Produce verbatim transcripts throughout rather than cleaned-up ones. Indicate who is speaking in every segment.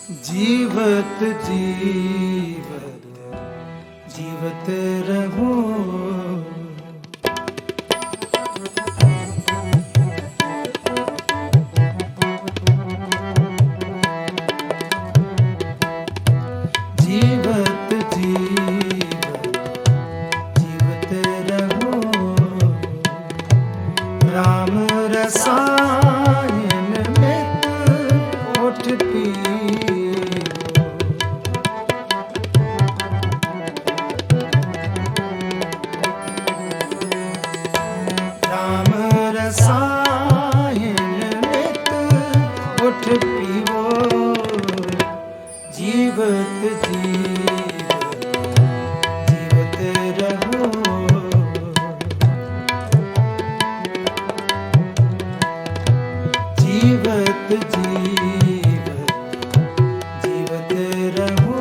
Speaker 1: जीवत जीवत जीवत रहो। जीवत जीवत जीवत रहो। राम रसायन में उठ पी। उठ पीवो जीवत जीवत जीवत रहो। जीवत जीवत जीवत रहो।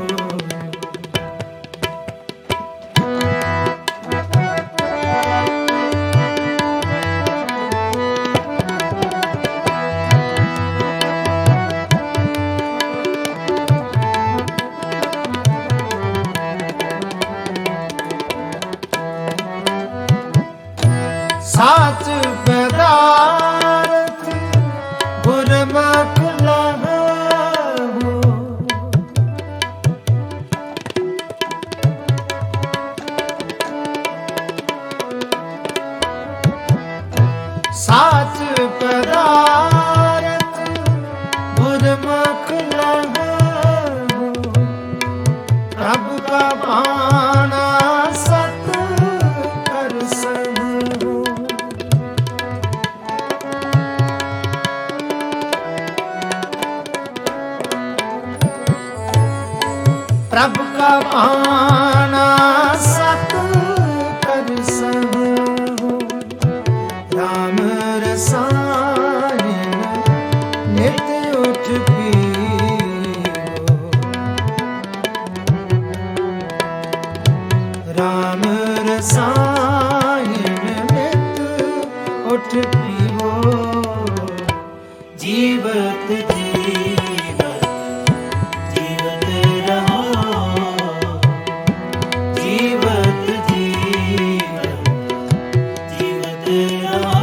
Speaker 1: साच पदार्थ गुरमुख लहो। साच पदार्थ गुरमुख लहो। प्रभु का भाना सत कर संग। प्रभु का भाना सत कर संग। राम रसायन नित उठ पीवो। राम रसायन नित उठ पीवो। जीवत जीवत जीवत रहो। जीवत जीवत जीवत रहो।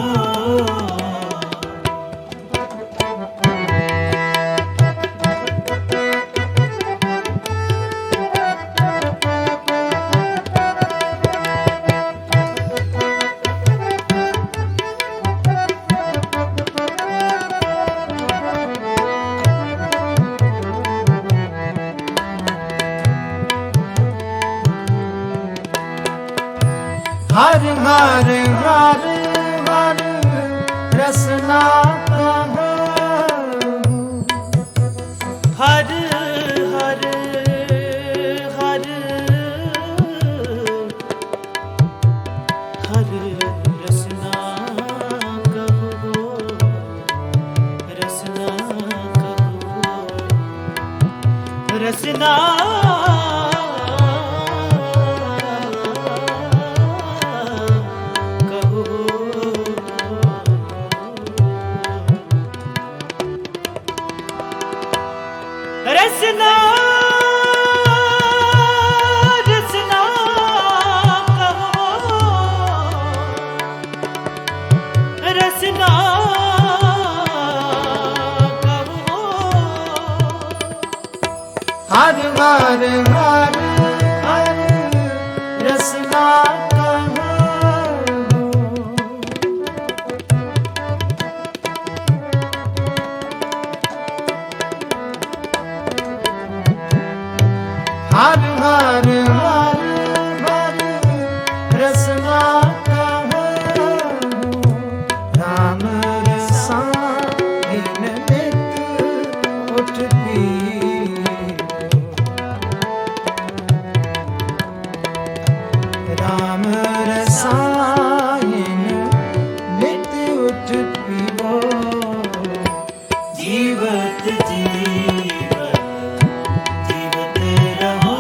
Speaker 1: हर हर हर हर रसना कहो। हर हर हर हर रसना कहो। रसना कहो। रसना रसना रसना कहो। रसना कहो। हर हर हर हर रसना कहो। हर हर हर हर रसना कहो। राम रसायन नित उठ पीवो। राम रसायन नित उठ पीवो। जीवत जीवत जीवत रहो।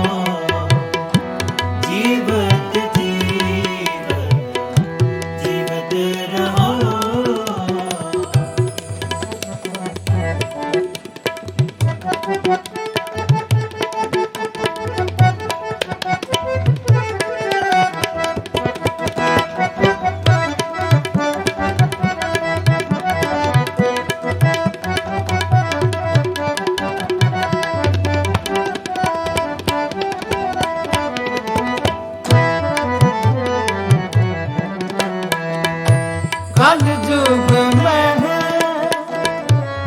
Speaker 1: जीवत जीवत जीवत रहो।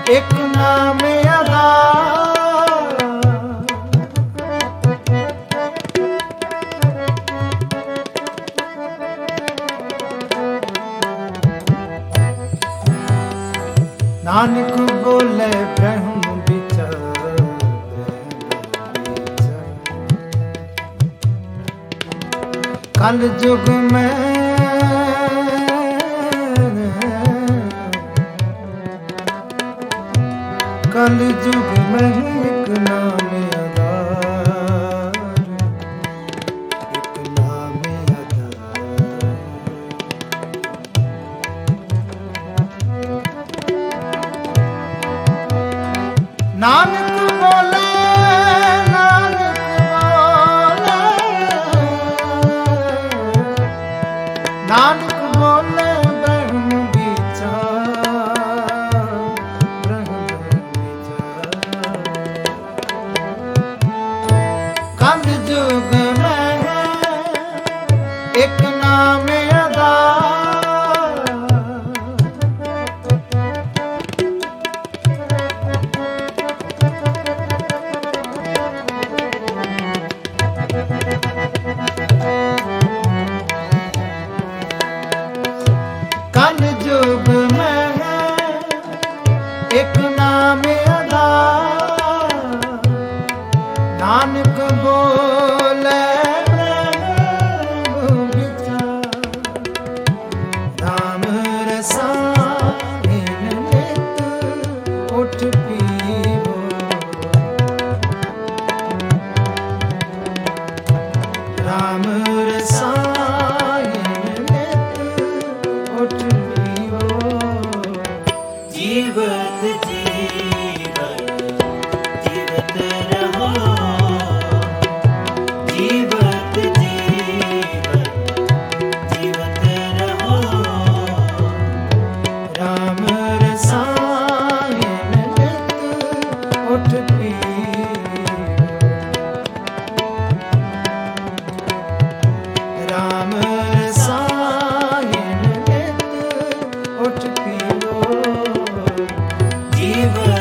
Speaker 1: एक नाम आधार। नानक बोले ब्रह्म विचार, कल युग में कल युग में एक नाम आधार, एक नाम आधार। नानक बोले नानक बोले नानक बोले ब्रह्म विचार, ब्रह्म विचार। कल युग में एक नाम आधार, कल युग में एक नाम आधार। नानक बोले ब्रह्म विचार, राम रसायन नित उठ पीवो। राम रसायन नित उठ पीवो। जीवत जीवत जीवत रहो, जीवत जीवत जीवत रहो। राम रसायन नित उठ पीवो। राम रसायन नित उठ पीवो। जीवन